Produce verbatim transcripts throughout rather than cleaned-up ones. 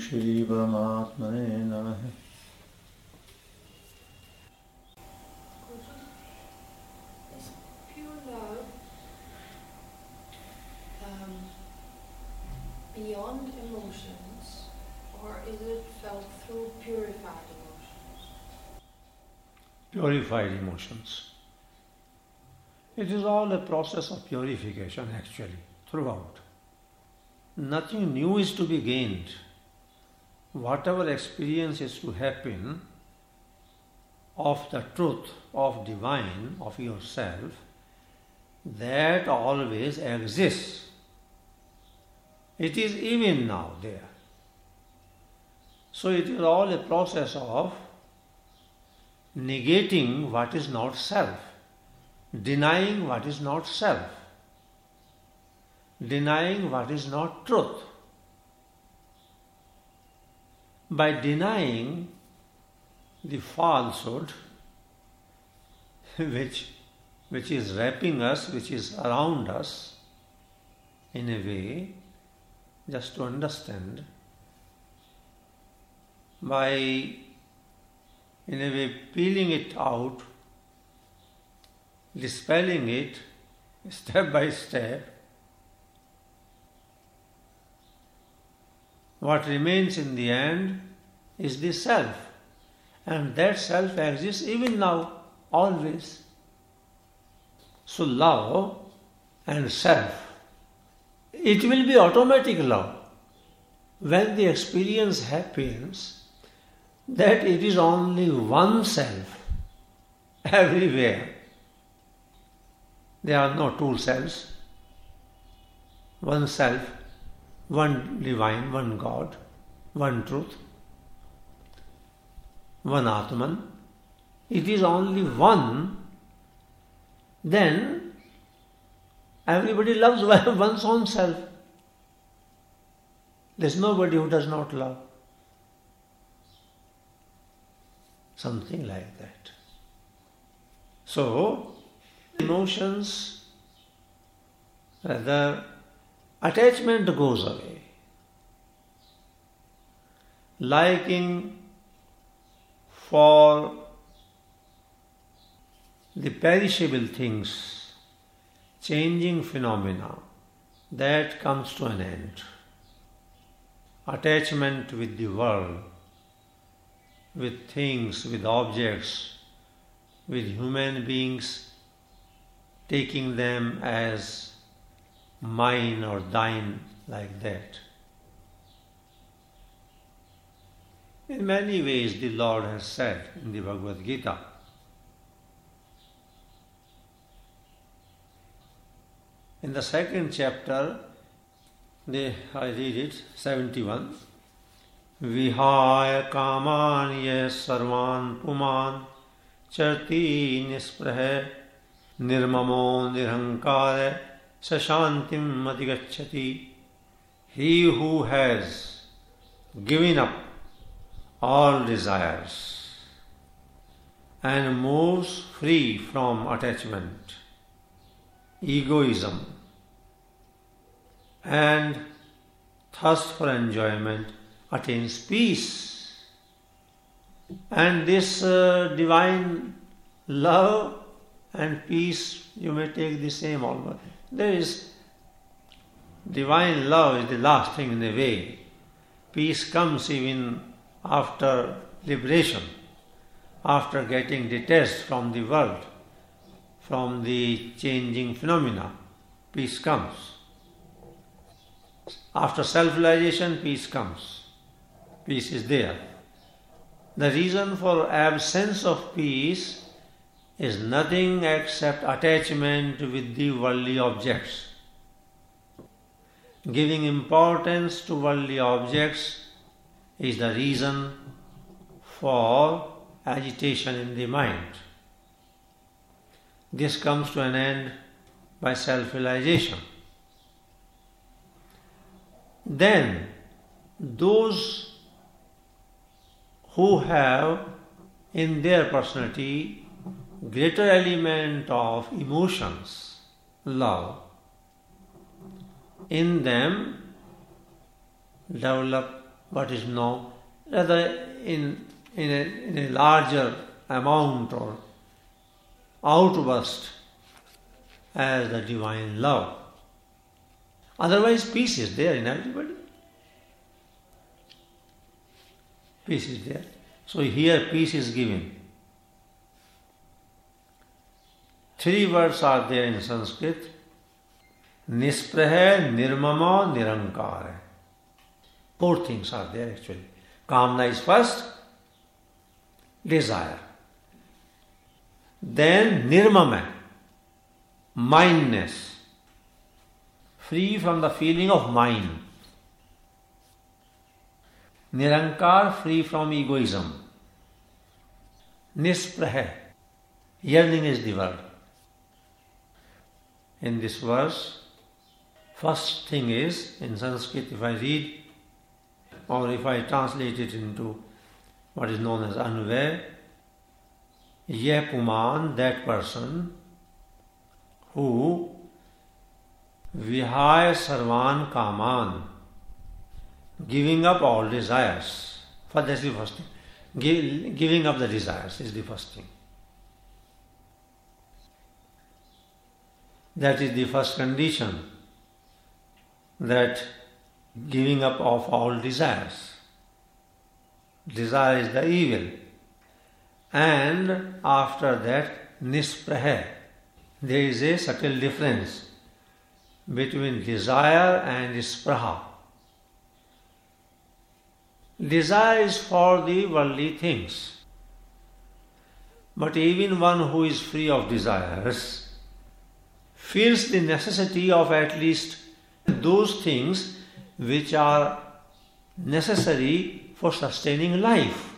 Shri Paramatmane Namaha. Is pure love um, beyond emotions, or is it felt through purified emotions? Purified emotions. It is all a process of purification actually, throughout. Nothing new is to be gained. Whatever experience is to happen of the truth, of divine, of yourself, that always exists. It is even now there. So it is all a process of negating what is not self, denying what is not self, denying what is not truth. By denying the falsehood which, which is wrapping us, which is around us, in a way, just to understand, by, in a way, peeling it out, dispelling it step by step, what remains in the end is the self. And that self exists even now, always. So love and self, it will be automatic love. When the experience happens that it is only one self everywhere. There are no two selves. One self, one divine, one God, one truth, one Atman. It is only one. Then everybody loves one's own self. There is nobody who does not love. Something like that. So, emotions, rather, attachment goes away. Liking for the perishable things, changing phenomena, that comes to an end. Attachment with the world, with things, with objects, with human beings, taking them as mine or thine, like that. In many ways, the Lord has said in the Bhagavad Gita, in the second chapter, they, I read it, seventy-one, Vihaya kamaniya sarvan puman charti nisprahe nirmamo nirhankare sashantim adhigacchati. He who has given up all desires and moves free from attachment, egoism, and thirst for enjoyment, attains peace. And this uh, divine love and peace, you may take the same almost. There is divine love is the last thing in a way. Peace comes even after liberation, after getting detached from the world, from the changing phenomena. Peace comes. After self-realization, peace comes. Peace is there. The reason for absence of peace is nothing except attachment with the worldly objects. Giving importance to worldly objects is the reason for agitation in the mind. This comes to an end by self-realization. Then, those who have in their personality greater element of emotions, love, in them develop what is known, rather in, in, a, in a larger amount or outburst as the divine love. Otherwise, peace is there in everybody. Peace is there. So here peace is given. Three words are there in Sanskrit. Nispraha, Nirmama, Nirankara. Four things are there actually. Kamna is first, desire. Then Nirmama, mindness, free from the feeling of mind. Nirankar, free from egoism. Nispraha, yearning is the word. In this verse, first thing is, in Sanskrit, if I read, or if I translate it into what is known as Anvay, Yeh Puman, that person who Vihaya Sarvan Kaman, giving up all desires. For that's the first thing. Give, giving up the desires is the first thing. That is the first condition, that giving up of all desires. Desire is the evil. And after that, nispraha. There is a subtle difference between desire and spraha. Desire is for the worldly things. But even one who is free of desires feels the necessity of at least those things which are necessary for sustaining life.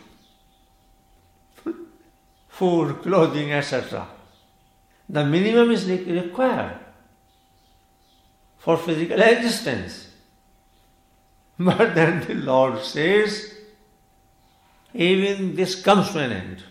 Food, clothing, et cetera. The minimum is required for physical existence. But then the Lord says, even this comes to an end.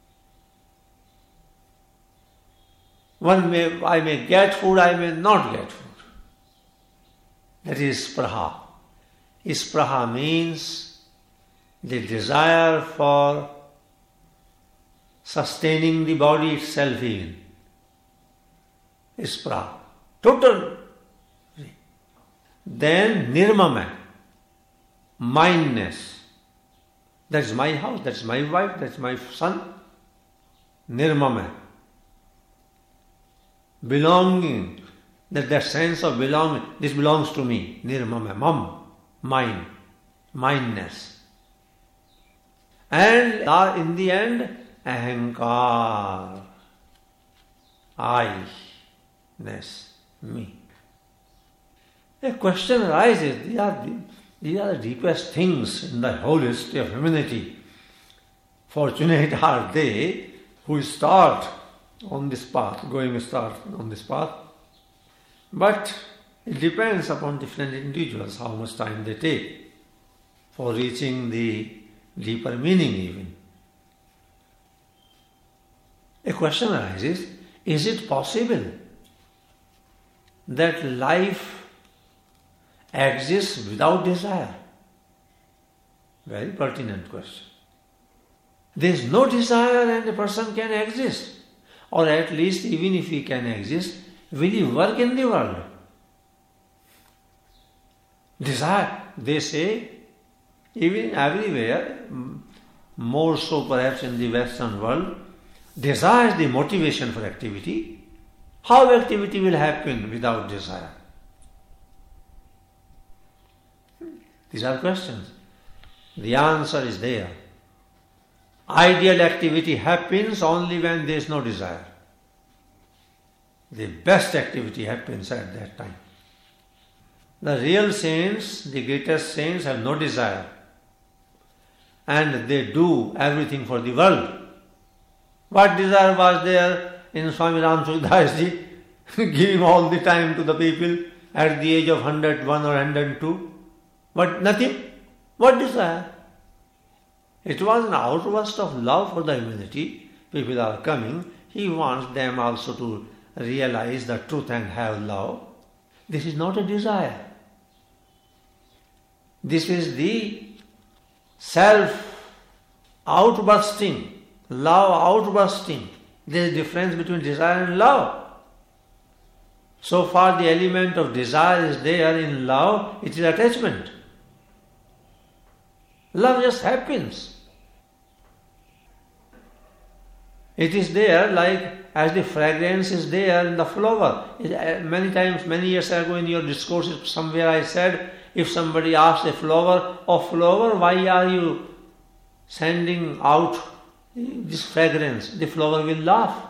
One may, I may get food, I may not get food. That is spraha. Spraha means the desire for sustaining the body itself even. Spraha. Total. Then nirmama. Mindness. That's my house, that's my wife, that's my son. Nirmama. Belonging, that, that sense of belonging, this belongs to me. Nirmama, mam, mind, mindness. And in the end, ahankar, I-ness, me. A question arises, these are, the, these are the deepest things in the whole history of humanity. Fortunate are they who start on this path, going start on this path. But it depends upon different individuals how much time they take for reaching the deeper meaning even. A question arises, is it possible that life exists without desire? Very pertinent question. There is no desire and a person can exist. Or at least even if he can exist, will he work in the world? Desire, they say, even everywhere, more so perhaps in the Western world, desire is the motivation for activity. How activity will happen without desire? These are questions. The answer is there. Ideal activity happens only when there is no desire. The best activity happens at that time. The real saints, the greatest saints, have no desire. And they do everything for the world. What desire was there in Swami Ram Suridas Ji? Giving all the time to the people at the age of one hundred one or one hundred two. But nothing. What desire? It was an outburst of love for the humanity. People are coming. He wants them also to realize the truth and have love. This is not a desire. This is the self outbursting, love outbursting. There is a difference between desire and love. So far the element of desire is there in love, it is attachment. Love just happens. It is there like as the fragrance is there in the flower. Many times, many years ago in your discourses somewhere I said, if somebody asks a flower, oh flower, why are you sending out this fragrance? The flower will laugh.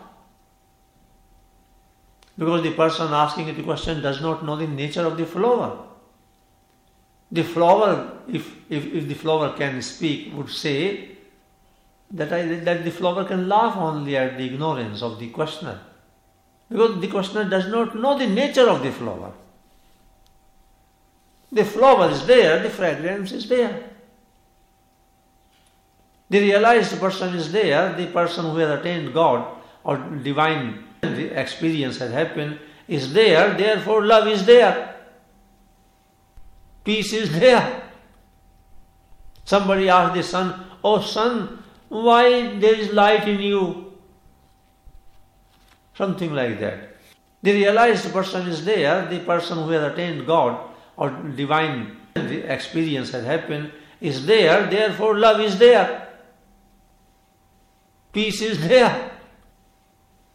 Because the person asking the question does not know the nature of the flower. The flower, if, if, if the flower can speak, would say that, I, that the flower can laugh only at the ignorance of the questioner. Because the questioner does not know the nature of the flower. The flower is there, the fragrance is there. The realized person is there, the person who has attained God or divine experience has happened is there, therefore love is there. Peace is there. Somebody asked the sun, oh sun, why there is light in you? Something like that. The realized person is there, the person who has attained God or divine experience has happened is there, therefore love is there. Peace is there.